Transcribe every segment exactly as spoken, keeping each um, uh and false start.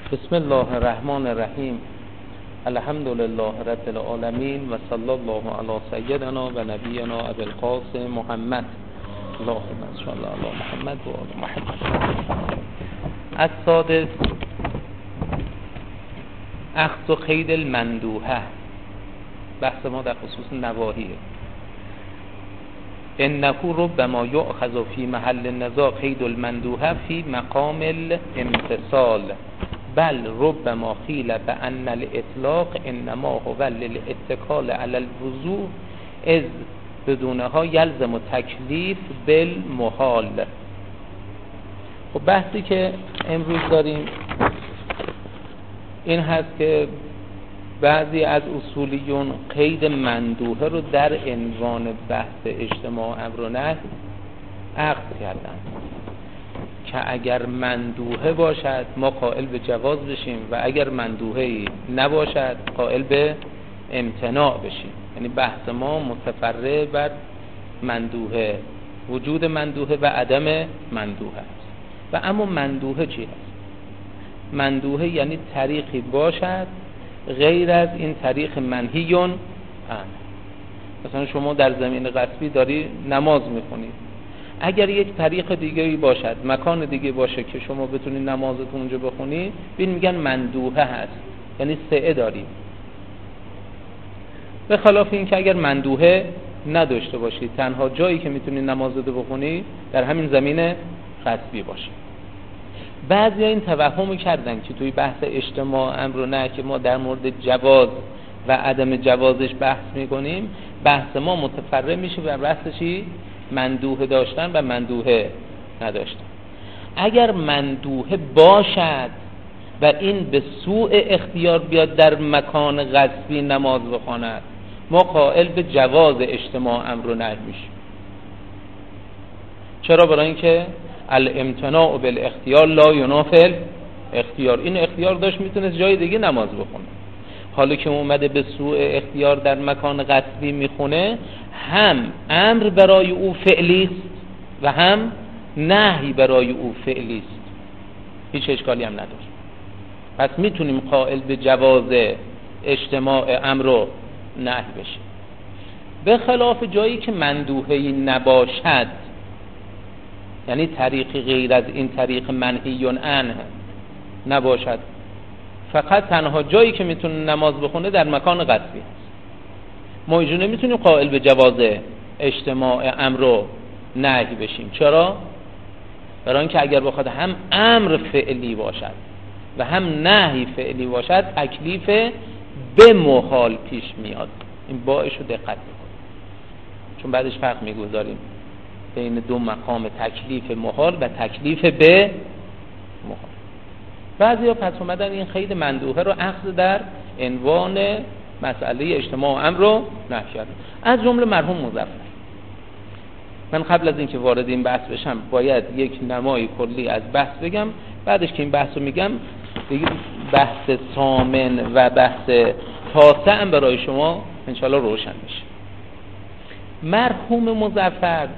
بسم الله الرحمن الرحیم. الحمد لله رب العالمین و صلی الله علی سیدنا و نبینا ابی القاسم محمد. اللهم صل علی محمد و آل محمد. السادس اخذ قید المندوحه. بحث ما در خصوص نواهیه. انه ربما یؤخذ فی محل النزاع قید المندوحه فی مقام الامتثال، بل ربما قیل بأن الاطلاق انما هو للاتکال علی الوضوح اذ بدونها یلزم تکلیف بالمحال. خب بحثی که امروز داریم این هست که بعضی از اصولیون قید مندوحه رو در عنوان بحث اجتماع امر و نهی عقد کردن که اگر مندوحه باشد ما قائل به جواز بشیم و اگر مندوحه‌ای نباشد قائل به امتناع بشیم. یعنی بحث ما متفرع بر مندوحه، وجود مندوحه و عدم مندوحه است. و اما مندوحه چی هست؟ مندوحه یعنی طریقی باشد غیر از این طریق منهی عنه. مثلا شما در زمین غصبی داری نماز میخونید، اگر یک طریق دیگه‌ای باشد، مکان دیگه باشه که شما بتونید نمازتون اونجا بخونید، ببین میگن مندوحه هست، یعنی سعه دارید. به خلاف این که اگر مندوحه نداشته باشید، تنها جایی که میتونید نمازتون بخونید در همین زمین غصبی باشه. بعضی این توهمو کردن که توی بحث اجتماع امر و نهی که ما در مورد جواز و عدم جوازش بحث میکنیم، بحث ما متفرع میشه بر بحث چی؟ مندوحه داشتن و مندوحه نداشتن. اگر مندوحه باشد و این به سوء اختیار بیاد در مکان غصبی نماز بخواند، ما قائل به جواز اجتماع امر و نهی میشیم. چرا؟ برای اینکه الامتناع بالاختیار لا ینافی اختیار. این اختیار داشت میتونست جای دیگه نماز بخونه، حالا که اومده به سوء اختیار در مکان غصبی میخونه، هم امر برای او فعلی است و هم نهی برای او فعلی است. هیچ اشکالی هم نداره. پس میتونیم قائل به جواز اجتماع امر و نهی بشیم. به خلاف جایی که مندوحه‌ای نباشد، یعنی طریقی غیر از این طریق منهی عنه نباشد، فقط تنها جایی که میتونه نماز بخونه در مکان غصبی هست، ما اینجا نمیتونیم قائل به جواز اجتماع امر و نهی بشیم. چرا؟ برای اینکه اگر بخواد هم امر فعلی باشد و هم نهی فعلی باشد، تکلیف به محال پیش میاد. این باعث رو دقت بکنیم، چون بعدش فرق میگذاریم بین دو مقام تکلیف محال و تکلیف به محال. بعضی ها پس اومدن این قید مندوحه رو اخذ در عنوان مسئله اجتماع امر رو نهی کردن، از جمله مرحوم مظفر. من قبل از اینکه وارد این بحث بشم باید یک نمای کلی از بحث بگم، بعدش که این بحث رو میگم دیگه بحث ثامن و بحث تاسع هم برای شما انشالله روشن میشه. مرحوم مظفر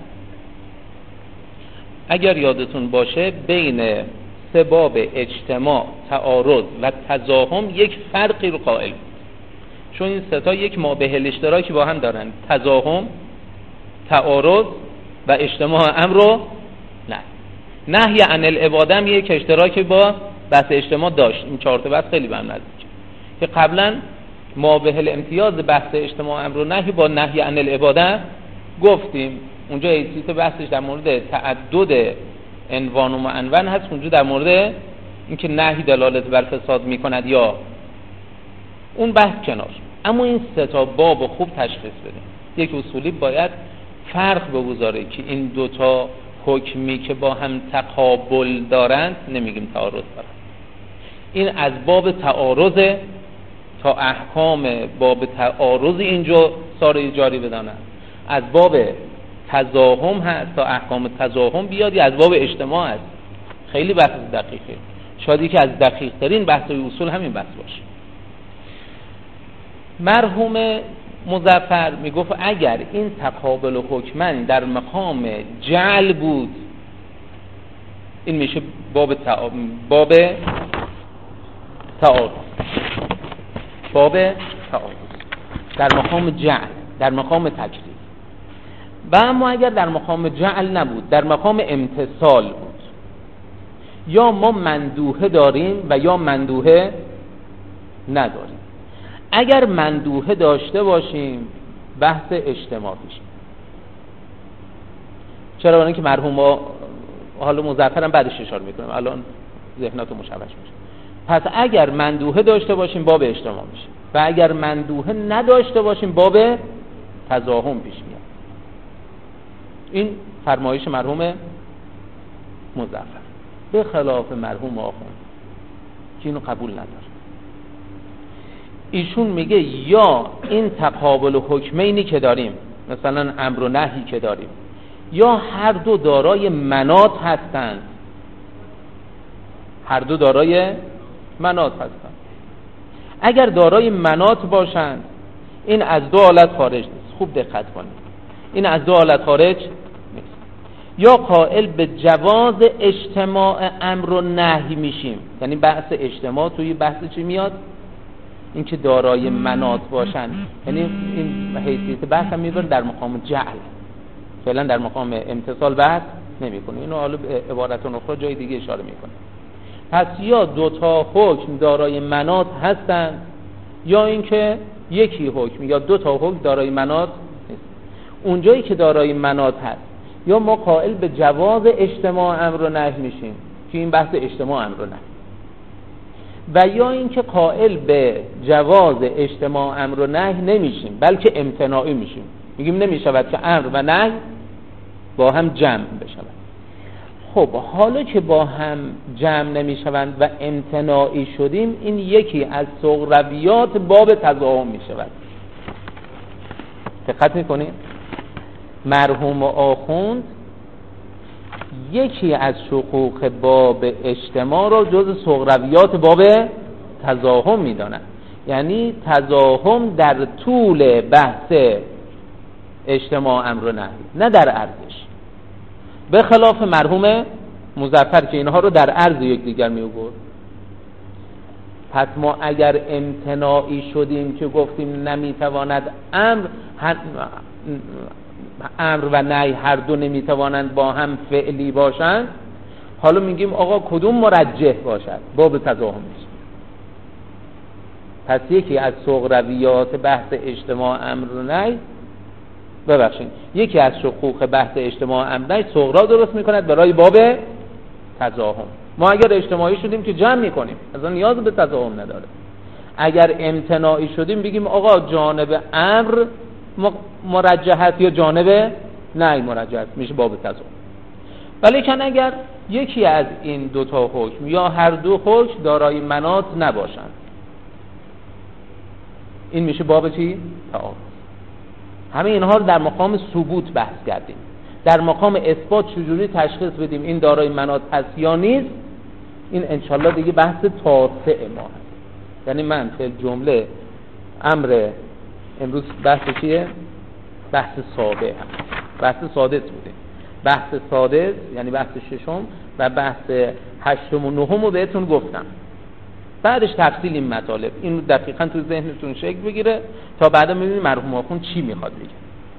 اگر یادتون باشه بین سباب اجتماع، تعارض و تزاحم یک فرقی رو قائل بود، چون این سه تا یک مابه الاشتراکی با هم دارن: تزاحم، تعارض و اجتماع امر و نهی. نهی عن العباده هم یک اشتراکی با بحث اجتماع داشت. این چهار تا بحث خیلی به هم نزدیکه که قبلا مابه الامتیاز بحث اجتماع امر و نهی با نهی عن العباده گفتیم. اونجا حیثیت بحثش در مورد تعدد عنوان و معنون هست، اونجا در مورد اینکه نهی دلالت بر فساد میکند یا اون بحث کنار. اما این سه تا باب خوب تشخیص بدیم. یک اصولی باید فرق بگذاره که این دو تا حکمی که با هم تقابل دارند، نمیگیم تعارض دارند، این از باب تعارض تا احکام باب تعارض اینجا ساره جاری بدانند، از باب تزاحم هست تا احکام تزاحم بیاد، یا از باب اجتماع هست. خیلی بحث دقیقه، شاید که از دقیق ترین بحث اصول همین بحث باشه. مرحوم مظفر میگفت اگر این تقابل و حکمن در مقام جعل بود، این میشه باب تع... باب تعارض، باب تعارض در مقام جعل، در مقام تکلیف. و اما اگر در مقام جعل نبود، در مقام امتثال بود، یا ما مندوحه داریم و یا مندوحه نداریم. اگر مندوحه داشته باشیم بحث اجتماع پیش. چرا؟ برای اینکه مرحوم ها حالا مظفر هم بعدش اشاره میکنم، الان ذهناتو مشوش میشه. پس اگر مندوحه داشته باشیم باب اجتماع میشه و اگر مندوحه نداشته باشیم باب تزاحم پیش میاد. این فرمایش مرحوم مظفر، به خلاف مرحوم آخوند که اینو قبول نداره. ایشون میگه یا این تقابل حکمینی که داریم، مثلا امر و نهی که داریم، یا هر دو دارای مناط هستند، هر دو دارای مناط هستند. اگر دارای مناط باشند این از دو حالت خارج نیست. خوب دقت کنید، این از دو حالت خارج نیست. یا قائل به جواز اجتماع امر و نهی میشیم، یعنی بحث اجتماع توی بحث چی میاد؟ این که دارای مناط باشن، یعنی این حیثیت بحث هم میبره در مقام جعل، فعلا در مقام امتصال بحث نمیکنه. اینو حالا به عبارت اخرى جای دیگه اشاره میکنه. پس یا دوتا حکم دارای مناط هستن یا اینکه یکی حکم یا دوتا حکم دارای مناط نیست. اونجایی که دارای مناط هست یا ما قائل به جواز اجتماع امر و نهی میشیم که این بحث اجتماع امر و نهی، و یا اینکه قائل به جواز اجتماع امر و نهی نمیشیم بلکه امتناعی میشیم، میگیم نمیشود که امر و نهی با هم جمع بشود. خب حالا که با هم جمع نمیشوند و امتناعی شدیم، این یکی از سغرویات باب تزاحم میشود. دقت میکنید؟ مرحوم آخوند یکی از شقوق باب اجتماع را جز سغرویات باب تزاحم میدانند، یعنی تزاحم در طول بحث اجتماع امر و نهی، نه در عرضش، به خلاف مرحوم مظفر که اینها رو در عرض یکدیگر می آورد. پس ما اگر امتناعی شدیم که گفتیم نمیتواند امر امر و نهی هر دو نمیتوانند با هم فعلی باشند، حالا میگیم آقا کدوم مرجح باشد؟ باب تزاحم میشه. پس یکی از سغرویات بحث اجتماع امر و نهی، ببخشید یکی از شقوق بحث اجتماع امر و نهی صغرا درست میکند برای باب تزاحم. ما اگر اجتماعی شدیم که جمع میکنیم، اصلا نیاز به تزاحم نداره. اگر امتناعی شدیم بگیم آقا جانب امر مرجحت یا جانب نهی مرجحت، میشه باب تزاحم. ولی کن اگر یکی از این دوتا حکم یا هر دو حکم دارای مناط نباشند، این میشه باب چی؟ تعارض. همه اینها رو در مقام ثبوت بحث کردیم. در مقام اثبات چجوری تشخیص بدیم این دارای مناط هست یا نیست، این انشالله دیگه بحث تاسع ما هست. یعنی من فعل جمله امر امروز بحث چیه؟ بحث ساده هم. بحث سادس بوده. بحث سادس یعنی بحث ششم و بحث هشتم و نهم رو بهتون گفتم. بعدش تفصیل این مطالب، این دقیقاً تو ذهنتون شکل بگیره تا بعدا ببینید مرحوم آخوند چی میخواد بگه.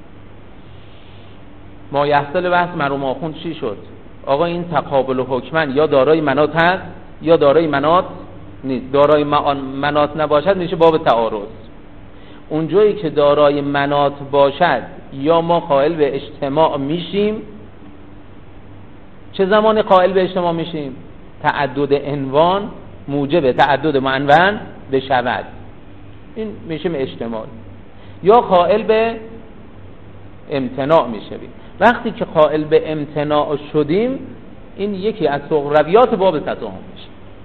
ما یحصل بحث مرحوم آخوند چی شد؟ آقا این تقابل حکمن یا دارای مناط هست یا دارای مناط نیست. دارای مناط نباشد میشه باب تعارض. اونجایی که دارای مناط باشد یا ما قائل به اجتماع میشیم. چه زمان قائل به اجتماع میشیم؟ تعدد عنوان موجب تعدد معنون بشود، این میشیم اجتماع. یا قائل به امتناع میشویم. وقتی که قائل به امتناع شدیم، این یکی از سغرویات باب تزاحم میشه.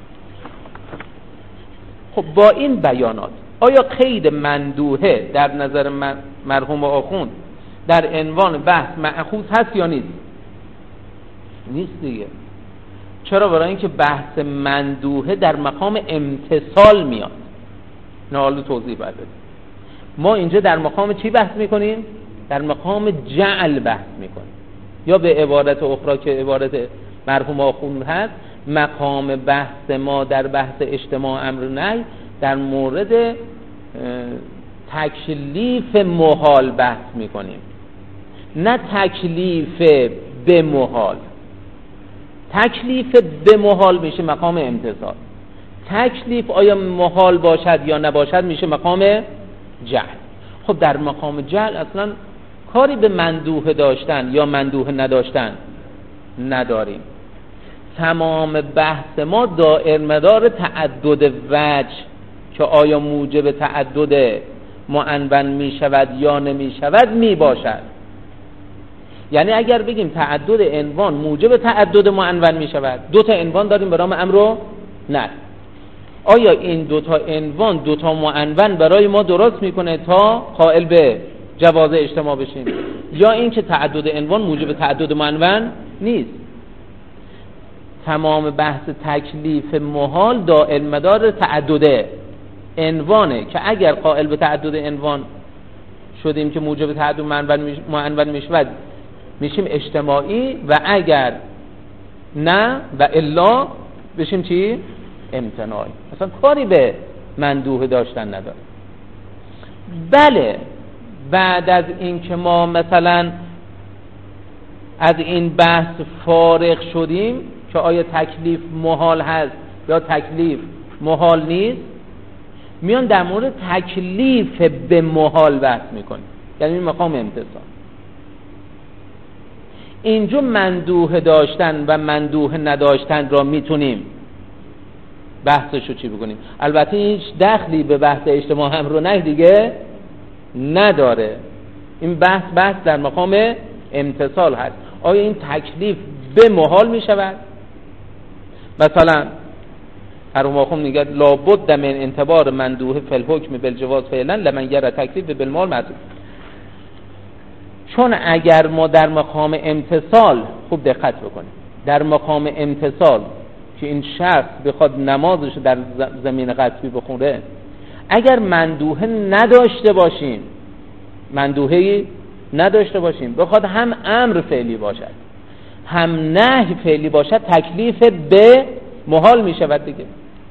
خب با این بیانات آیا قید مندوحه در نظر مرحوم آخوند در عنوان بحث مأخوذ هست یا نیست؟ نیست دیگه. چرا؟ برای اینکه بحث مندوحه در مقام امتصال میاد. نه حالا توضیح باید بدیم. ما اینجا در مقام چی بحث میکنیم؟ در مقام جعل بحث میکنیم، یا به عبارت اخرى که عبارت مرحوم آخوند هست مقام بحث ما در بحث اجتماع امر نهی در مورد تکلیف محال بحث میکنیم، نه تکلیف به محال. تکلیف به محال میشه مقام امتثال، تکلیف آیا محال باشد یا نباشد میشه مقام جهل. خب در مقام جهل اصلا کاری به مندوحه داشتن یا مندوحه نداشتن نداریم. تمام بحث ما دائر مدار تعدد وجه که آیا موجب تعدد معنون می شود یا نمی شود می باشد. یعنی اگر بگیم تعدد عنوان موجب تعدد معنون می شود، دو تا عنوان داریم به نام امر و نهی، آیا این دو تا عنوان دو تا معنون برای ما درست میکنه تا قائل به جواز اجتماع بشیم، یا این که تعدد عنوان موجب تعدد معنون نیست؟ تمام بحث تکلیف محال دائر مدار تعدد عنوانه که اگر قائل به تعدد عنوان شدیم که موجب تعدد معنون میشود میشیم اجتماعی، و اگر نه و الا بشیم چی؟ امتناعی. اصلا کاری به مندوحه داشتن نداره. بله بعد از این که ما مثلا از این بحث فارغ شدیم که آیا تکلیف محال هست یا تکلیف محال نیست، میان در مورد تکلیف به محال بحث میکنیم، یعنی این مقام امتثال. اینجا مندوحه داشتن و مندوحه نداشتن را میتونیم بحثشو چی بکنیم. البته هیچ دخلی به بحث اجتماع امر و نهی دیگه نداره. این بحث بحث در مقام امتثال هست. آیا این تکلیف به محال می شود؟ مثلا هرماخون میگه لابد من انتبار مندوحه فی الحکم بالجواز فعلا لمن یرى تکلیف بالمال معصوم. چون اگر ما در مقام امتثال خوب دقت بکنیم، در مقام امتثال که این شخص بخواد نمازش در زمین غصبی بخونه، اگر مندوحه نداشته باشیم مندوحه‌ای نداشته باشیم بخواد هم امر فعلی باشد هم نهی فعلی باشد، تکلیف به محال می شود دیگه.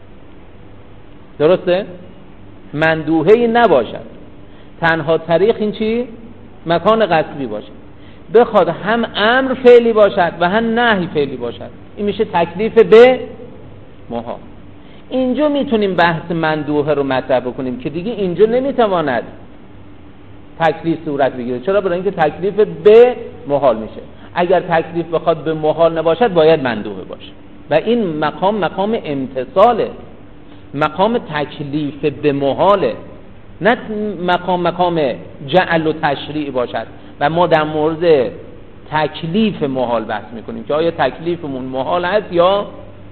درسته؟ مندوحه‌ای نباشد، تنها طریق این چی؟ مکان غصبی باشد. بخواد هم امر فعلی باشد و هم نهی فعلی باشد، این میشه تکلیف به محال. اینجا میتونیم بحث مندوحه رو مطرح بکنیم که دیگه اینجا نمیتواند تکلیف صورت بگیره. چرا؟ برای اینکه تکلیف به محال میشه. اگر تکلیف بخواد به محال نباشد باید مندوحه باشه، و این مقام مقام امتثاله، مقام تکلیف به محاله، نه مقام مقام جعل و تشریع باشد. و ما در مورد تکلیف محال بحث میکنیم که آیا تکلیفمون محال است یا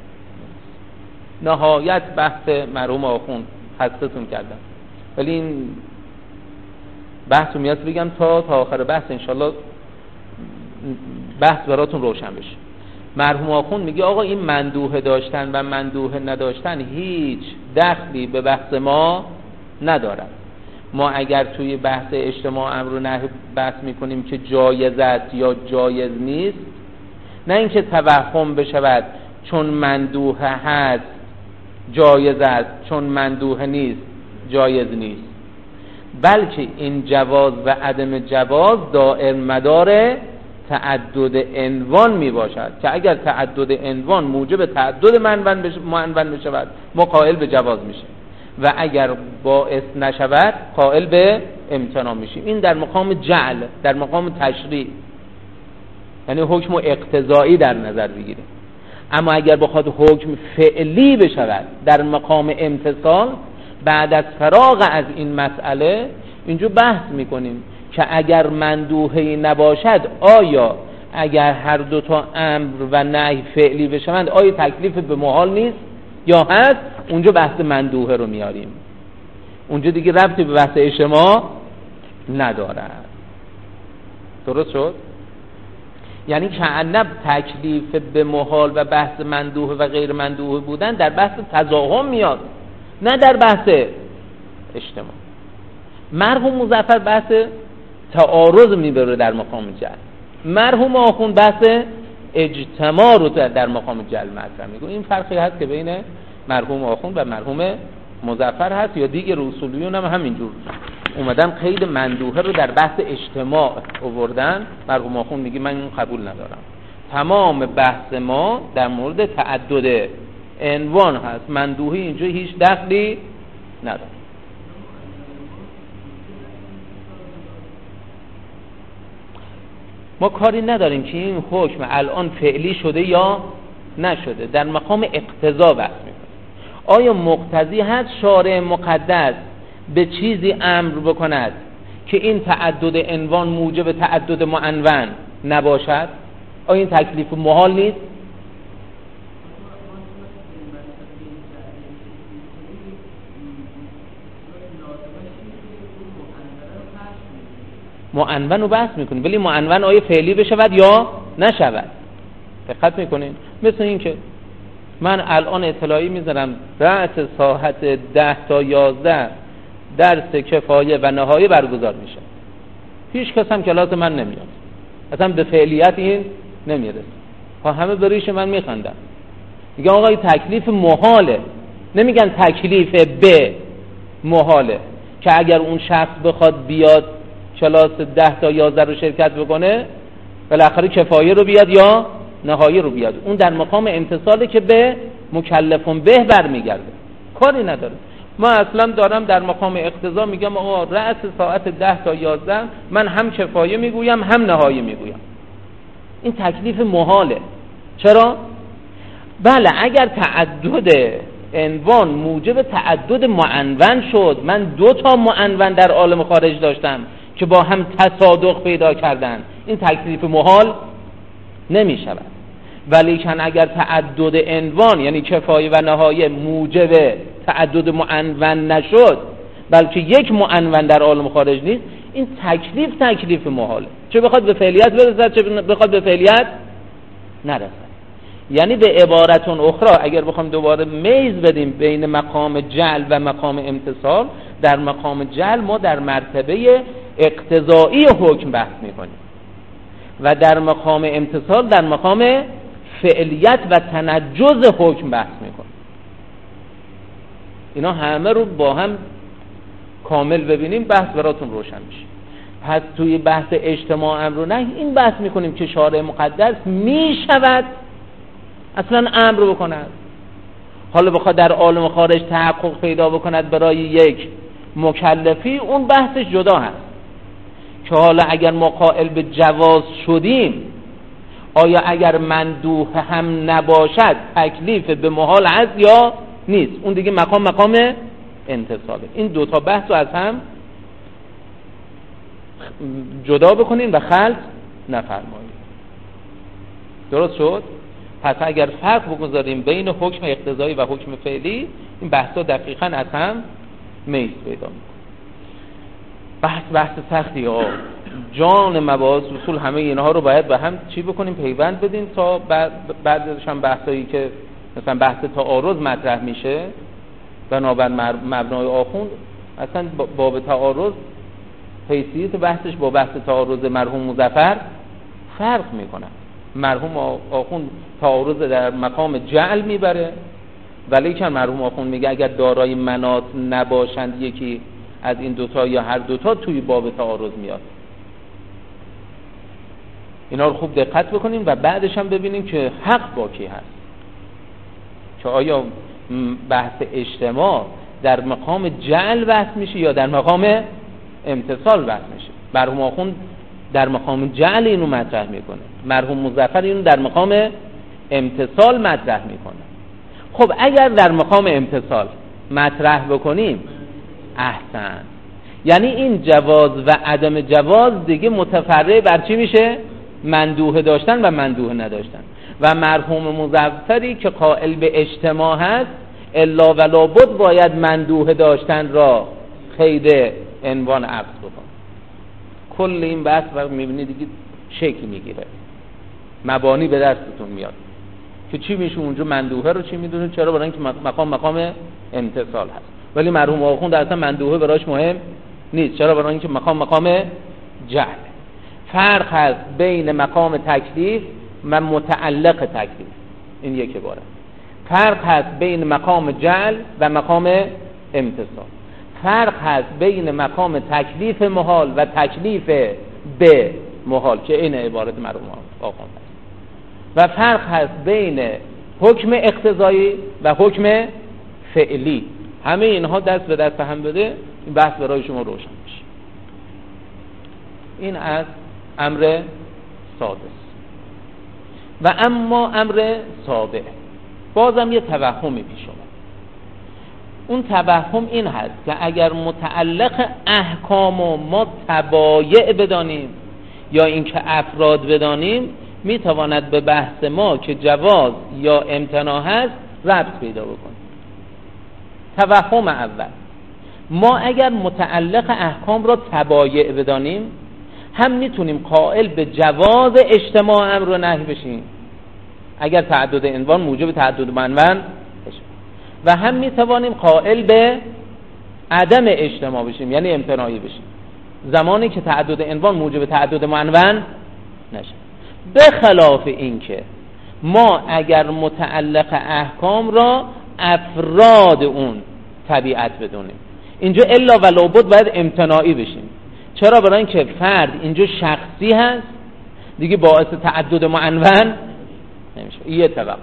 نهایت بحث مرحوم آخوند خستتون کردم. ولی این بحث رو میاد بگم تا تا آخر بحث انشالله بحث براتون روشن بشه. مرحوم آخوند میگه آقا این مندوحه داشتن و مندوحه نداشتن هیچ دخلی به بحث ما ندارد. ما اگر توی بحث اجتماع امر و نهی بحث میکنیم که جایز است یا جایز نیست، نه اینکه توهم بشود چون مندوحه هست جایز است، چون مندوحه نیست جایز نیست، بلکه این جواز و عدم جواز دائر مدار تعدد عنوان می باشد که اگر تعدد عنوان موجب تعدد معنون بشود ما قائل به جواز میشه، و اگر باعث نشود قائل به امتناع میشیم. این در مقام جعل، در مقام تشریع، یعنی حکم اقتضایی در نظر بگیریم. اما اگر بخواد حکم فعلی بشود در مقام امتثال، بعد از فراغ از این مسئله اینجا بحث میکنیم که اگر مندوحه‌ای نباشد، آیا اگر هر دو تا امر و نهی فعلی بشوند آیا تکلیف به محال نیست یا هست؟ اونجا بحث مندوحه رو میاریم، اونجا دیگه ربطی به بحث اجتماع ندارد. درست شد؟ یعنی که عنب تکلیف به محال و بحث مندوحه و غیر مندوحه بودن در بحث تضاهم میاد، نه در بحث اجتماع. مرحوم مظفر بحث تعارض میبره در مقام جعل، مرحوم آخوند بحث اجتماع رو در مقام جعل مطرح میکنه. این فرقی هست که بین مرحوم آخوند و مرحوم مظفر هست. یا دیگه اصولیون هم همینجور اومدن قید مندوحه رو در بحث اجتماع آوردن. مرحوم آخوند میگه من قبول ندارم. تمام بحث ما در مورد تعدد عنوان هست، مندوحه اینجا هیچ دخلی نداره. ما کاری نداریم که این حکم الان فعلی شده یا نشده، در مقام اقتضا بحث میکنه. آیا مقتضی هست شارع مقدس به چیزی امر بکند که این تعدد عنوان موجب تعدد معنون نباشد؟ آیا این تکلیف محال نیست؟ معنون رو بحث میکنیم، ولی معنون آیا فعلی بشود یا نشود؟ دقت میکنین؟ مثل این که من الان اطلاعی میذارم رأس ساعت ده تا یازده درس کفایه و نهایه برگزار میشه، هیچ کس هم کلاس من نمیاد، اصلا به فعلیت این نمیرسه، ها همه بریش من میخندن، میگن آقا این تکلیف محاله. نمیگن تکلیف به محاله که اگر اون شخص بخواد بیاد کلاس ده تا یازده رو شرکت بکنه بالاخره کفایه رو بیاد یا نهایه رو بیاد، اون در مقام امتصاله که به مکلفون به برمیگرده، کاری نداره. ما اصلا دارم در مقام اقتضا میگم آقا رأس ساعت ده تا یازده من هم کفایه میگویم هم نهایه میگویم. این تکلیف محاله. چرا؟ بله اگر تعدد عنوان موجب تعدد معنون شد، من دو تا معنون در عالم خارج داشتم که با هم تصادق پیدا کردن، این تکلیف محال نمی شود. ولی کن اگر تعدد عنوان یعنی کفایه و نهایه موجب تعدد معنون نشد، بلکه یک معنون در عالم خارج نیست، این تکلیف تکلیف محاله، چه بخواد به فعلیت برسد چه بخواد به فعلیت نرسد. یعنی به عبارت اخرى اگر بخوام دوباره میز بدیم بین مقام جعل و مقام امتصال، در مقام جعل ما در مرتبه اقتضایی حکم بحث میکنیم و در مقام امتصال در مقام فعلیت و تنجز حکم بحث میکنیم. اینا همه رو با هم کامل ببینیم بحث براتون روشن میشه. پس توی بحث اجتماع امر و نهی این بحث میکنیم که شارع مقدس میشود اصلا امر بکند، حالا بخواد در عالم خارج تحقق پیدا بکند برای یک مکلفی، اون بحثش جدا هست که حالا اگر ما قائل به جواز شدیم، آیا اگر مندوح هم نباشد تکلیف به محال هست یا نیست؟ اون دیگه مقام مقام انتصابه. این دوتا بحث رو از هم جدا بکنین و خلط نفرمایید. درست شد؟ پس اگر فرق بگذاریم بین حکم اقتضایی و حکم فعلی، این بحثا دقیقاً از هم میز پیدا میکنه. بحث بحث سختی ها، جان مباحث اصول همه اینها رو باید به هم چی بکنیم؟ پیوند بدیم تا بعدش هم بحثایی که مثلا بحث تعارض مطرح میشه بنابر مبنای آخوند، اصلا باب تعارض حیثیت بحثش با بحث تعارض مرحوم مظفر فرق میکنه. مرحوم آخوند تعارض در مقام جعل میبره، ولی که مرحوم آخوند میگه اگر دارای مناط نباشند یکی از این دوتا یا هر دوتا توی باب تعارض میاد. اینا رو خوب دقت بکنیم و بعدش هم ببینیم که حق با کی هست، که آیا بحث اجتماع در مقام جعل بحث میشه یا در مقام امتصال بحث میشه. مرحوم آخوند در مقام جعل اینو مطرح میکنه، مرحوم مظفر اینو در مقام امتصال مطرح میکنه. خب اگر در مقام امتصال مطرح بکنیم احسن، یعنی این جواز و عدم جواز دیگه متفرع بر چی میشه؟ مندوحه داشتن و مندوحه نداشتن. و مرحوم مظفری که قائل به اجتماع هست الا و لابد باید مندوحه داشتن را قید عنوان عقد بکن. کل این بحث و میبینید دیگه شکل میگیره، مبانی به دستتون میاد که چی میشه اونجا مندوحه رو چی میدونه. چرا؟ برای اینکه مقام مقام امتصال هست، ولی مرحوم آخوند اصلا مندوحه براش مهم نیست. چرا؟ برای اینکه مقام مقام جعل. فرق هست بین مقام تکلیف و متعلق تکلیف. این یک عبارت. فرق هست بین مقام جعل و مقام امتصال. فرق هست بین مقام تکلیف محال و تکلیف به محال که این عبارت مرحوم آخوند است. و فرق هست بین حکم اقتضایی و حکم فعلی. همه اینها دست به دست هم بده، این بحث برای شما روشن میشه. این از امر سادس. و اما امر سابع، بازم یه توهمی پیش اومد. اون توهم این هست که اگر متعلق احکام و ما تبایع بدانیم یا اینکه افراد بدانیم، میتواند به بحث ما که جواز یا امتناع هست ربط پیدا بکنه. توهم اول، ما اگر متعلق احکام را تبایع بدانیم، هم میتونیم قائل به جواز اجتماع امر و نهی بشیم اگر تعدد عنوان موجب تعدد منون بشه، و هم میتوانیم قائل به عدم اجتماع بشیم، یعنی امتناعی بشیم زمانی که تعدد عنوان موجب تعدد منون نشه. به خلاف این که ما اگر متعلق احکام را افراد اون طبیعت بدونیم، اینجا الا و لابد باید امتناعی بشیم. چرا؟ برای اینکه فرد اینجا شخصی هست دیگه، باعث تعدد معنون نمیشه. یه طبق.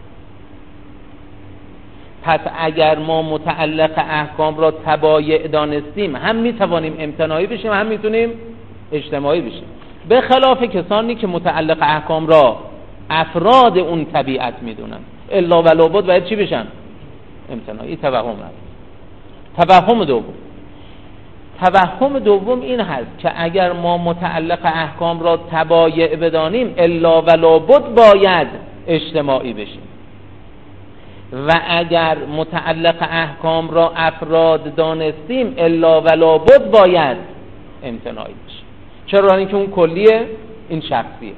پس اگر ما متعلق احکام را تبایع دانستیم، هم میتوانیم امتناعی بشیم هم میتونیم اجتماعی بشیم، به خلاف کسانی که متعلق احکام را افراد اون طبیعت میدونن، الا و لابد باید چی بشن؟ امتناعی. توهم هست. توهم دوم، توهم دوم این هست که اگر ما متعلق احکام را تبایع بدانیم، الا و لابد باید اجتماعی بشیم، و اگر متعلق احکام را افراد دانستیم، الا و لابد باید امتناعی بشیم. چرا؟ اینکه اون کلیه، این شخصیه.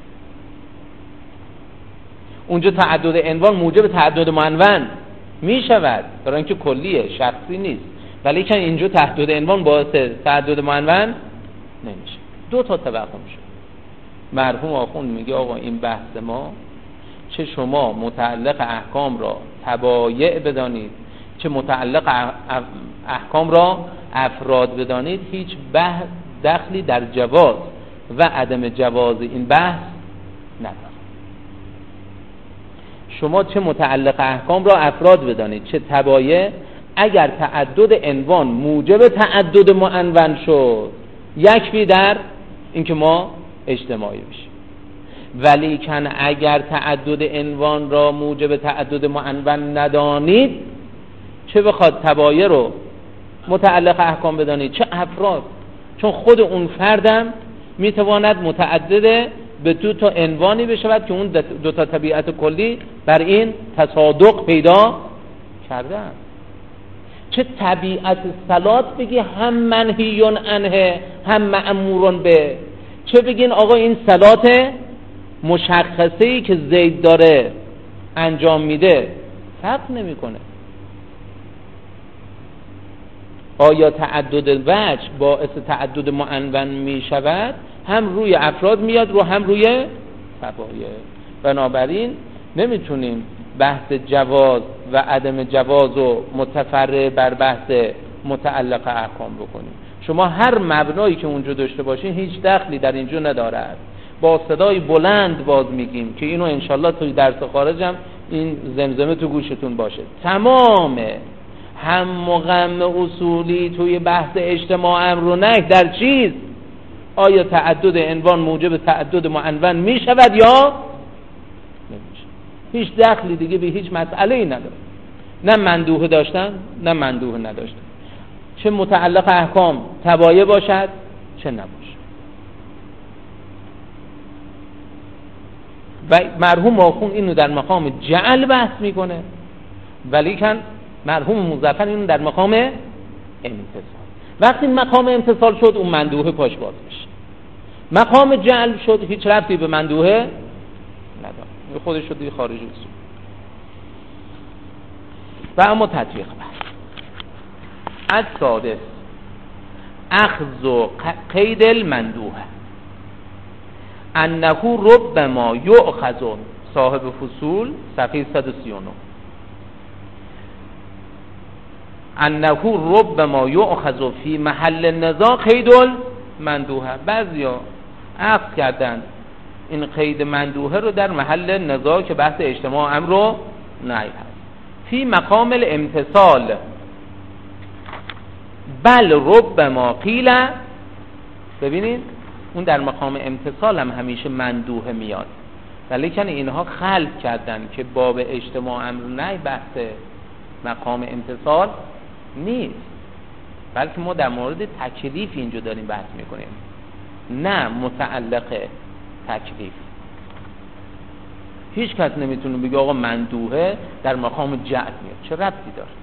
اونجا تعدد عنوان موجب تعدد منون می شود، برای اینکه کلیه، شخصی نیست، ولی که اینجا تعدد عنوان باعث تعدد منون نمیشه. دو تا توهم شد. مرحوم آخوند میگه آقا این بحث ما، چه شما متعلق احکام را تبایع بدانید چه متعلق احکام را افراد بدانید، هیچ بحث دخلی در جواز و عدم جواز این بحث نداره. شما چه متعلق احکام را افراد بدانید چه تبایع، اگر تعدد عنوان موجب تعدد معنون شد، یکفی در اینکه ما اجتماعی بشیم. ولی کن اگر تعدد عنوان را موجب تعدد معنون ندانید، چه بخواد تبایع رو متعلق احکام بدانید چه افراد، چون خود اون فردم میتواند متعدد به دو تا عنوانی بشود که اون دو تا طبیعت کلی بر این تصادق پیدا کردن. چه طبیعت صلات بگی هم منهیون عنه هم مأمورون به، چه بگین آقا این صلات مشخصه‌ای که زید داره انجام میده فرق نمیکنه. آیا تعدد وجه باعث تعدد معنون می شود؟ هم روی افراد میاد رو هم روی تبایع. بنابراین نمیتونیم بحث جواز و عدم جواز و متفرع بر بحث متعلق احکام بکنیم. شما هر مبنایی که اونجا داشته باشین هیچ دخلی در اینجا ندارد. با صدای بلند باز میگیم که اینو انشالله توی درس خارجم این زمزمه تو گوشتون باشه. تمام هم و غم اصولی توی بحث اجتماع امر و نهی در چیز، آیا تعدد عنوان موجب تعدد معنون می شود یا نمیشه. هیچ دخلی دیگه به هیچ مسئله ای نداره، نه مندوحه داشتن نه مندوحه نداشتن، چه متعلق احکام تبایع باشد چه نباشه. و مرحوم آخوند اینو در مقام جعل بحث میکنه، ولی کن مرحوم مظفر اینو در مقام امتصال. وقتی مقام امتصال شد اون مندوحه پاش باز میشه. مقام جعل شد هیچ ربطی به مندوحه نداره، خودش شد دیگه خارج اصول. و اما تطبیق بحث از سادس اخذ و قید المندوحه. انه ربما یؤخذ، صاحب فصول صفحه صد و سی و نه، انه ربما یؤخذ فی محل النزاع قید المندوحه. بعضیا عقد کردن این قید مندوحه رو در محل نزاع که بحث اجتماع امر و نهی هست، فی مقام الامتصال، بل ربما قیل، ببینید اون در مقام امتصال هم همیشه مندوحه میاد، ولیکن اینها خلق کردن که باب اجتماع امر و نهی بحث مقام امتصال نیست، بلکه ما در مورد تکلیف اینجا داریم بحث میکنیم، نه متعلق تکلیف. هیچ کس نمیتونه بگه آقا مندوحه در مقام جعل میاد، چه ربطی داره؟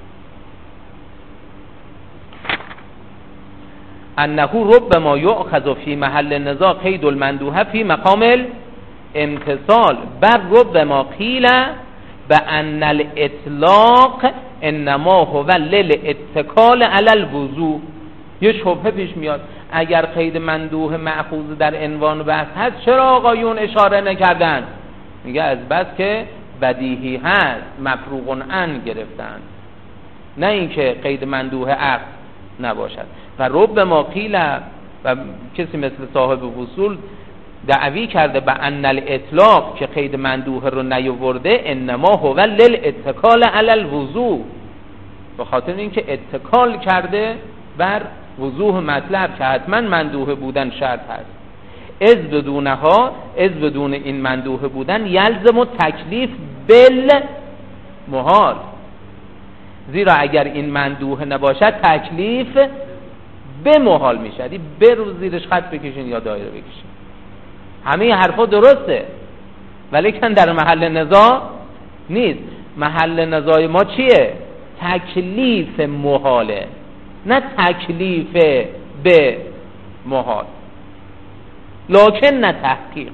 انه ربما یؤخذ فی محل النزاع قید المندوحه فی مقام الامتصال، بل ربما قیل بان الاطلاق انما هو للاتکال علی الوضوء. یه شبهه پیش میاد، اگر قید مندوحه مأخوذ در عنوان بحث هست چرا آقایون اشاره نکردن؟ میگه از بس که بدیهی هست، مفروغ عن گرفتن، نه اینکه قید مندوحه عقد نباشد. و ربما قیل، و کسی مثل صاحب فصول دعوی کرده به ان الاطلاق که قید مندوحه رو نیاورده انما هو للاتکال علی الوضوء، به خاطر اینکه اتکال کرده بر وضوح مطلب که حتما مندوحه بودن شرط هست. از بدونها، از بدون این مندوحه بودن یلزم تکلیف بل محال، زیرا اگر این مندوحه نباشد تکلیف به محال میشد. به رو زیرش خط بکشین یا دایره بکشین، همه حرفا درسته ولیکن در محل نزاع نیست. محل نزاع ما چیه؟ تکلیف محاله، نه تکلیف به محال، لکن نه تحقیق.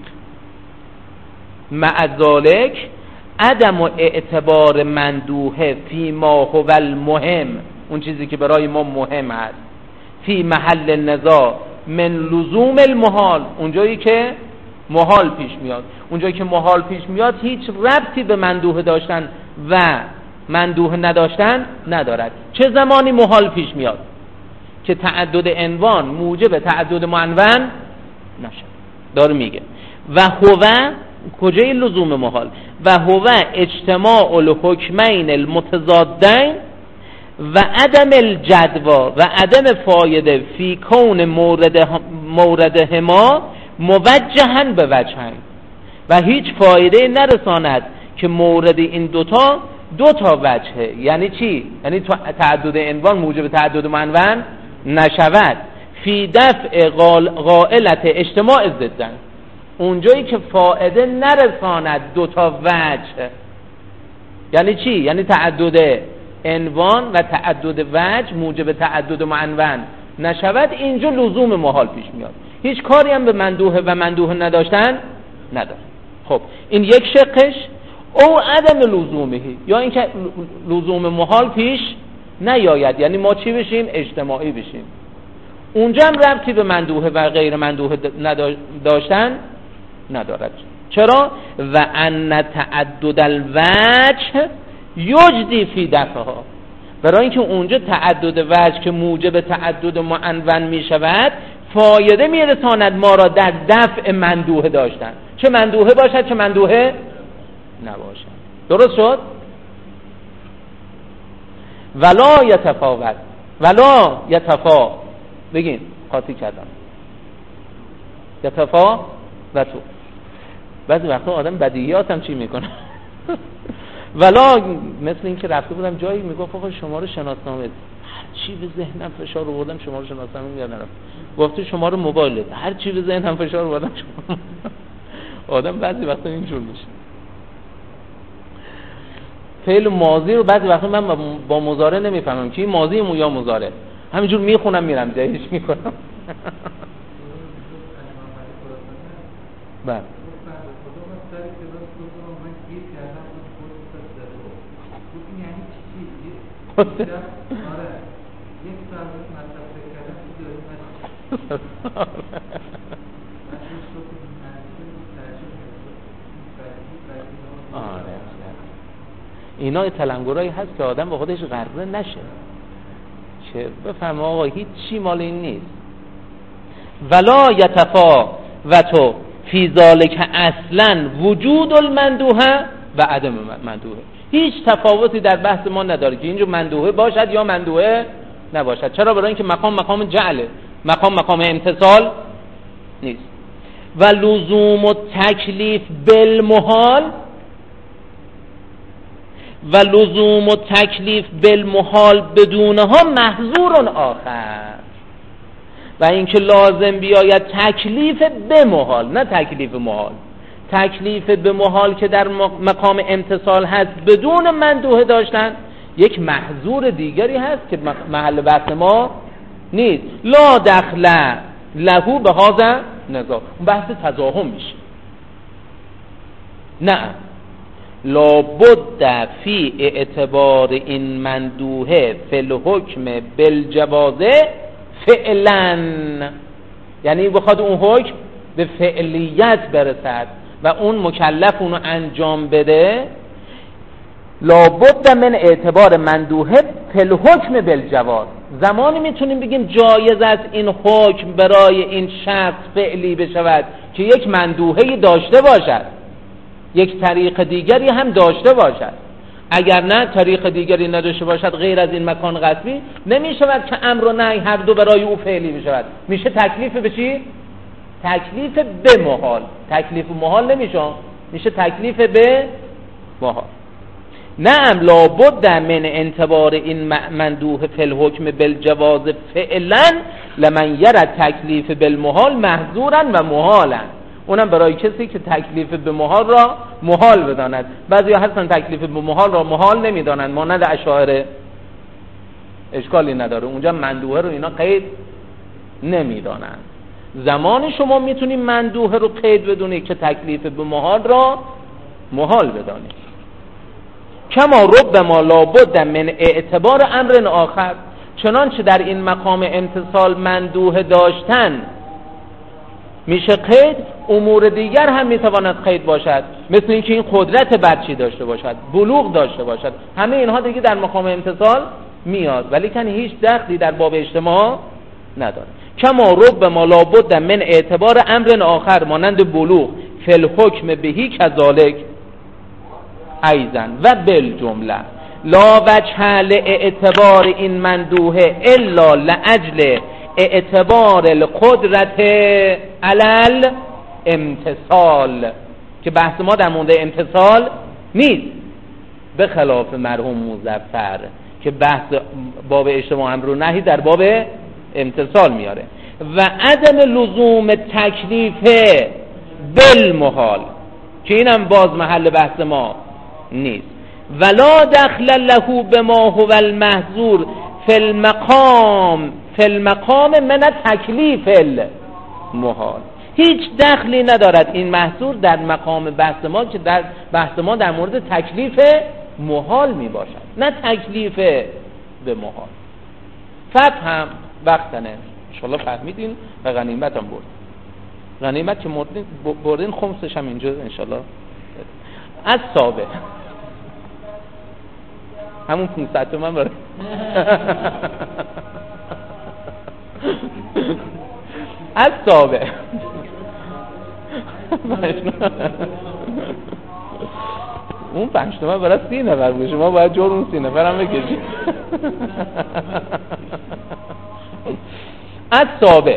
مع ذالک عدم اعتبار مندوحه فی ما هو المهم، اون چیزی که برای ما مهم است، فی محل النزاع من لزوم المحال، اونجایی که محال پیش میاد. اونجایی که محال پیش میاد هیچ ربطی به مندوحه داشتن و مندوحه نداشتن ندارد. چه زمانی محال پیش میاد؟ که تعدد عنوان موجب تعدد معنون نشه. داره میگه و هو، کجای لزوم محال؟ و هو اجتماع الحکمین المتضادین و عدم الجدوا و عدم فایده فی کون مورد موردهما موجهن به وجهن، و هیچ فایده نرساند که مورد این دوتا دو تا وجهه. یعنی چی؟ یعنی تعدد عنوان موجب تعدد معنون نشود. فی دفع غائلت اجتماع ضدن، اونجایی که فایده نرساند دو تا وجه. یعنی چی؟ یعنی تعدد عنوان و تعدد وجه موجب تعدد معنون نشود، اینجا لزوم محال پیش میاد. هیچ کاری هم به مندوحه و مندوحه نداشتن نداره. خب این یک شقش، او عدم لزومهی، یا اینکه لزوم محال پیش نیاید، یعنی ما چی بشیم؟ اجتماعی بشیم. اونجا هم ربطی به مندوحه و غیر مندوحه داشتن ندارد. چرا؟ و ان تعدد الوجه یجدی فی دفعها، برای اینکه اونجا تعدد وجه که موجب تعدد معنون می شود فایده می رساند ما را در دفع مندوحه داشتن، چه مندوحه باشد چه مندوحه نباشد. درست شد؟ ولا یتفاوت، ولا یتفا، بگین قاطی کردم، یتفا و تو. بعضی وقتا آدم بدیهیات هم چی میکنه ولا مثل این که رفته بودم جایی میگفت آقا شما رو شناسنامه، هر چی به ذهنم فشار آوردم شما رو شناسنامه میاد نرفت، گفته شما رو موبایل، هر چی به ذهنم فشار آوردم شما. آدم بعضی وقتا اینجور میشه. فعل ماضی رو بعضی وقتا من با مضارع نمیفهمم که این ماضی مو یا مضارع، همینجور میخونم میرم جایش میکنم. بله آره اینا تلنگرایی هست که آدم با خودش غره نشه که بفهم آقا هیچ چی مال این نیست. ولا یتفاوت فی ذالک اصلا وجود المندوحه و عدم مندوحه. هیچ تفاوتی در بحث ما نداره که اینجا مندوحه باشد یا مندوحه نباشد. چرا؟ برای اینکه مقام مقام جعله، مقام مقام امتصال نیست. و لزوم التکلیف بالمحال و لزوم التکلیف بالمحال بدونها محظور آخر. و اینکه لازم بیاید تکلیف به محال، نه تکلیف محال، تکلیف به محال که در مقام امتصال هست بدون مندوحه داشتن یک محظور دیگری هست که محل بحث ما نیست. لا دخل لهو به هذا نزاع، اون بحث تضاهم میشه. نه لابد فی اعتبار این مندوحه فی الحکم بالجوازه فعلا، یعنی بخواد اون حکم به فعلیت برسد و اون مکلف اونو انجام بده، لابد من اعتبار مندوحه فی الحکم بالجواز. زمانی میتونیم بگیم جایز است این حکم برای این شرط فعلی بشود که یک مندوحه داشته باشد، یک طریق دیگری هم داشته باشد. اگر نه طریق دیگری نداشته باشد غیر از این مکان غصبی، نمی شود که امر و نهی هر دو برای او فعلی بشود. میشه تکلیف به چی؟ تکلیف به محال. تکلیف محال نمیشه، میشه تکلیف به محال. نعم لابد من انتبار این مندوح فی الحکم بالجواز فعلا لمن یرى تکلیف بالمحال محظورا و محالا. اونم برای کسی که تکلیف به محال را محال بداند. بعضیا هستن تکلیف به محال را محال نمیدانند، مانند اشاعره. اشکالی نداره، اونجا مندوحه رو اینا قید نمیدانند. زمان شما میتونید مندوحه رو قید بدونید که تکلیف به محال را محال بدانید. کما ربما لابد من اعتبار امر آخر، چنانچه در این مقام امتصال مندوحه داشتن میشه قید، امور دیگر هم میتواند قید باشد، مثل اینکه این قدرت برچی داشته باشد، بلوغ داشته باشد. همه اینها دیگه در مقام امتصال میاد، ولی که هیچ دخلی در باب اجتماع نداره. کما ربما لابد من اعتبار امر آخر مانند بلوغ فی الحکم بهی کذالک ایضا و بالجمله لا وجه لاعتبار این مندوحه الا لاجل اعتبار القدرت علل امتصال، که بحث ما در مورد امتصال نیست، به خلاف مرحوم مظفر که بحث باب اجتماع امر و نهی در باب امتصال میاره. و عدم لزوم تکلیف بالمحال که اینم باز محل بحث ما نیست. ولا دخل له بما هو المحظور فی المقام فی المقام من تکلیف المحال. هیچ دخلی ندارد این محظور در مقام بحث ما که در بحث ما در مورد تکلیف محال می باشد، نه تکلیف به محال. فهم وقتنه انشالله فهمیدین و غنیمت هم برد. غنیمت که بردین خمسش هم اینجا انشالله. از ثابت همون پونصد تومن برای از ثابت اون پنج تومن برای سی نفر بود، شما باید جور اون سی نفر هم بکشید. از ثابت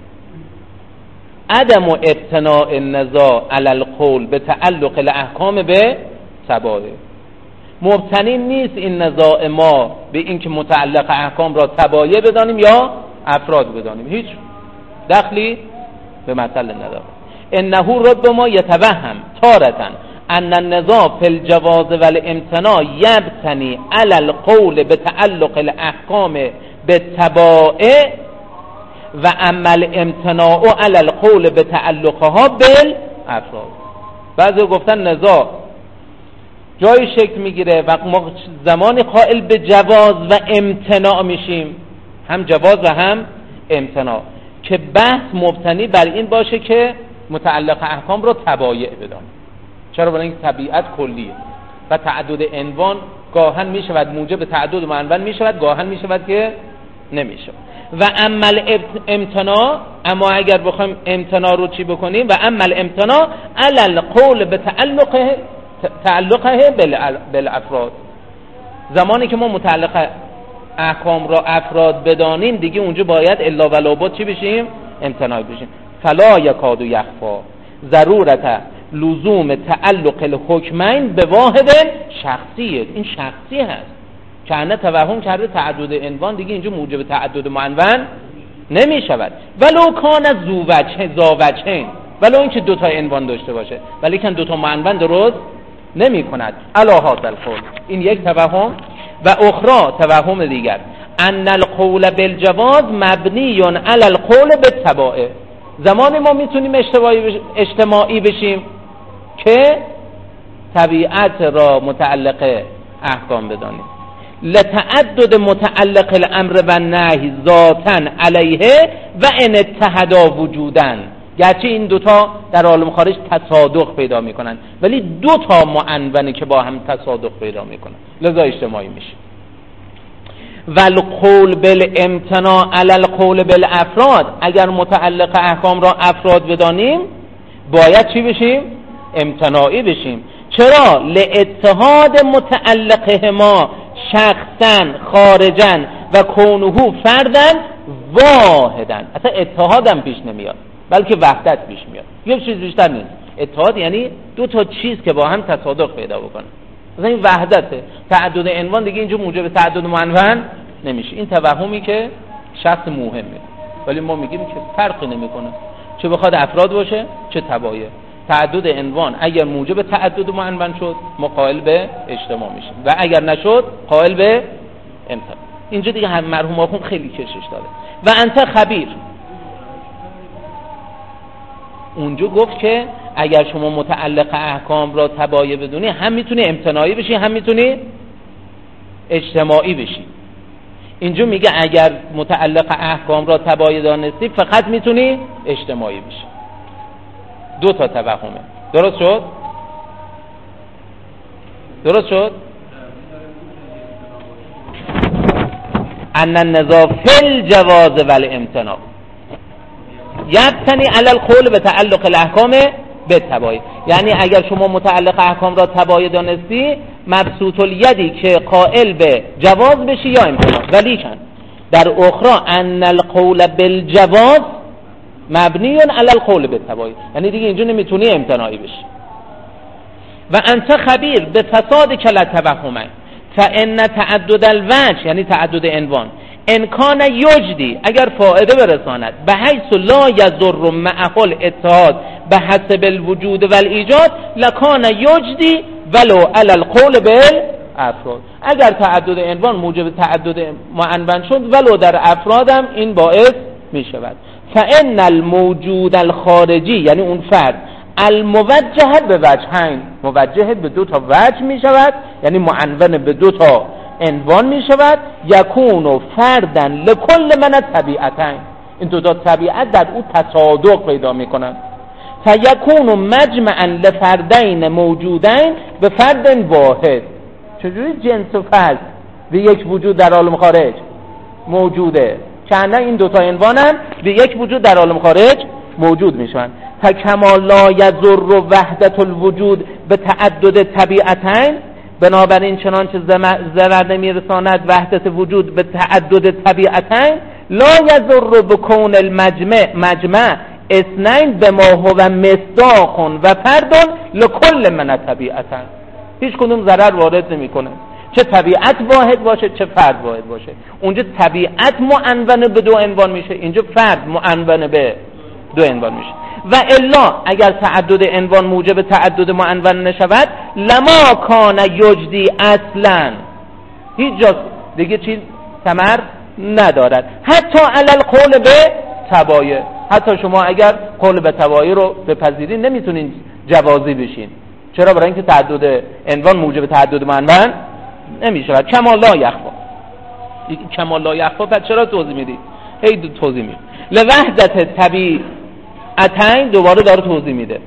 عدم ابتناء النزاع علی القول به تعلق الاحکام به تبایع. مبتنی نیست این نزاع ما به این که متعلق احکام را تبایع بدانیم یا افراد بدانیم، هیچ دخلی به مسئله نداره. انه ربما یتوهم تارة ان النزاع فی الجواز والامتناع یبتنی علی القول به تعلق الاحکام به تبایع و اما الامتناع علی القول به تعلقها بالافراد. بعضی گفتن نزاع جای شکل میگیره و ما زمانی قائل به جواز و امتناع میشیم، هم جواز و هم امتناع، که بحث مبتنی بر این باشه که متعلق احکام رو تبایع بدانیم. چرا؟ برای اینکه طبیعت کلیه و تعدد عنوان گاهن می شود موجب تعدد معنون می شود، گاهن می شود که نمی شود. و عمل امتناع، اما اگر بخوایم امتناع رو چی بکنیم، و عمل امتناع علی القول به تعلقه تعلقه بالافراد، زمانی که ما متعلق احکام را افراد بدانیم دیگه اونجا باید الا و لا چی بشیم؟ امتناع بشیم. فلا یکاد یخفا ضرورت لزوم تعلق الحکمین به واحد شخصیه. این شخصی هست که انه توهم کرده تعدد عنوان دیگه اینجا موجب تعدد معنون نمی شود. ولو کان ذو وجه ذا وجهین، ولو اینکه دو تا عنوان داشته باشه ولی کن دو تا معنون درست نمی کند. علی هذا القول، این یک توهم. و اخرى توهم دیگر، ان القول بالجواز مبنی علی القول بالتبع، زمانی ما میتونیم اجتماعی بشیم که طبیعت را متعلق احکام بدانیم. لتعدد متعلق الامر و نهی ذاتن علیه و ان اتحدا وجودن، گرچه این دوتا در عالم خارج تصادق پیدا میکنن ولی دو تا معنونی که با هم تصادق پیدا میکنن لذا اجتماعی میشه. والقول بالامتناع علی القول بالافراد، اگر متعلق احکام را افراد بدانیم باید چی بشیم؟ امتناعی بشیم. چرا؟ لاتحاد متعلقهما شخصا خارجا و کونه فردن واحدن. اصلا اتحاد هم پیش نمیاد بلکه وحدت پیش میاد، یک چیز بیشتر نیست. اتحاد یعنی دو تا چیز که با هم تصادق پیدا بکنن، مثلا این وحدته. تعدد عنوان دیگه اینجا موجب تعدد معنون نمیشه. این توهمی که شخص مهمه، ولی ما میگیم که فرقی نمیکنه چه بخواد افراد باشه چه تبایع. تعدد عنوان اگر موجب تعدد معنون شد ما قائل به اجتماع میشیم و اگر نشد قائل به امتناع. اینجا دیگه هم مرحوم آخوند خیلی کشش داره. و انت خبیر، اونجا گفت که اگر شما متعلق احکام را تبایع بدونی هم میتونی امتناعی بشی هم میتونی اجتماعی بشی. اینجا میگه اگر متعلق احکام را تبایع دانستی فقط میتونی اجتماعی بشی. دو تا توهمه. درست شد؟ درست شد؟ ان النزاع فی الجواز والامتناع یبتنی علی القول به تعلق الاحکام به تبایع، یعنی اگر شما متعلق احکام را تبایع دانستی مبسوط الیدی که قائل به جواز بشی یا امتناع. ولیکن در اخرى ان القول بالجواز مبنی علی القول به تبایع، یعنی دیگه اینجا نمیتونی امتناعی بشی. و انت خبیر به فساد کل توهمین فان تعدد الوجه، یعنی تعدد عنوان، امکان یجدی اگر فائده برساند به حیث لا یضر معه الاتحاد به حسب الوجود و الایجاد لکان یجدی ولو علی القول بالافراد، اگر تعدد عنوان موجب تعدد معنون شد ولو در افرادم این باعث می شود. فان الموجود الخارجی، یعنی اون فرد، الموجه به وجهین، موجه به دو تا وجه می شود، یعنی معنون به دو تا عنوان می شود. یکون فردن لکل من طبیعتین، این دو تا طبیعت در او تصادق پیدا می کنند. فیکون مجمعا لفردین موجودین به فرد واحد. چجوری جنس و فرد به یک وجود در عالم خارج موجوده، چند این دو تا عنوان هم به یک وجود در عالم خارج موجود می شوند. فکما لا یضر وحدت الوجود به تعدد طبیعتین، بنابراین چنانچه ضرر نمیرساند وحدت وجود به تعدد طبیعتین، لا یضر بکون المجمع مجمع اثنین به ما هو مصداق و فرد لکل من طبیعتین، هیچ کدوم ضرر وارد نمیکنه، چه طبیعت واحد باشه چه فرد واحد باشه. اونجا طبیعت معنون به دو عنوان میشه، اینجا فرد معنون به دو عنوان میشه. و الا اگر تعدد عنوان موجب تعدد معنون نشود لما کان یجدی اصلا، هیچ جا دیگه چیز ثمر ندارد. حتی علی القول به تبایع، حتی شما اگر قول به تبایع رو بپذیرین نمیتونین جوازی بشین. چرا؟ برای اینکه تعدد عنوان موجب تعدد معنون نمیشود. کما لا یخفا، کما لا یخفا پس چرا توضیح میدید؟ هی توضیح میدید. لوحدت طبیعتین دوباره داره توضیح میده.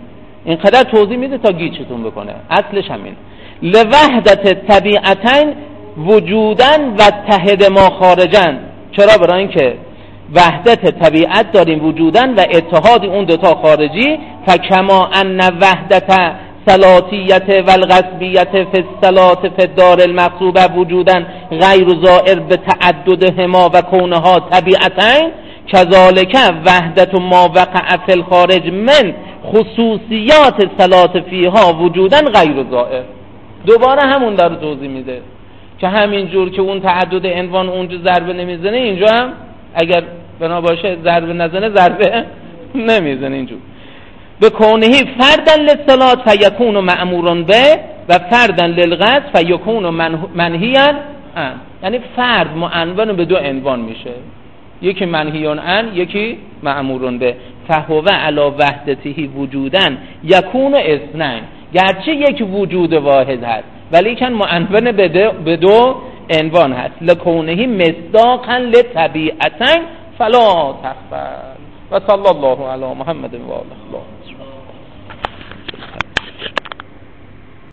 اینقدر توضیح میده تا گیجتون بکنه. اصلش همین لوحدت طبیعتین وجودن و اتحد ما خارجن. چرا؟ برای اینکه وحدت طبیعت داریم وجودن و اتحاد اون دوتا خارجی. فکما ان وحدت صلاتیت و الغصبیت فی الصلات فی الدار المغصوبه وجودن غیر ظاهر به تعددهما و کونها طبیعتین کذالک وحدت ما وقع فی الخارج من خصوصیات صلات فیها وجودن غیر ظاهر. دوباره همون داره توضیح میده که همین جور که اون تعدد عنوان اونجا ضربه نمیزنه، اینجا هم اگر بنا باشه ضربه نزنه ضربه نمیزنه. اینجور به کونهی فردن للصلات فیکون مأمورن به و فردن للغصب فیکون منهیان عن. یعنی فرد معنون به دو عنوان میشه، یکی منهیان عن، یکی مأمورن به. فهو علی وحدته وجودن یکون اثنین. گرچه یک وجود واحد هست ولی کن معنون به دو عنوان هست. لکونهی مصداقا لطبیعتین فلا تخفل. و صلی الله علی محمد و آله.